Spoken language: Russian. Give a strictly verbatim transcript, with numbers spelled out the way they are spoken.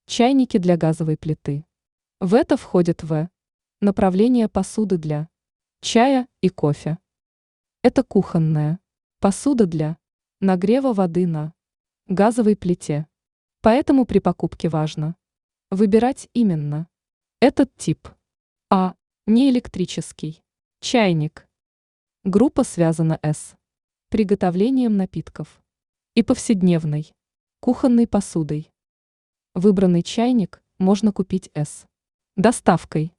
Чайники для газовой плиты. В это входит В. Направление посуды для чая и кофе. Это кухонная посуда для нагрева воды на газовой плите. Поэтому при покупке важно выбирать именно этот тип. А. Не электрический чайник. Группа связана с приготовлением напитков и повседневной кухонной посудой. Выбранный чайник можно купить с доставкой.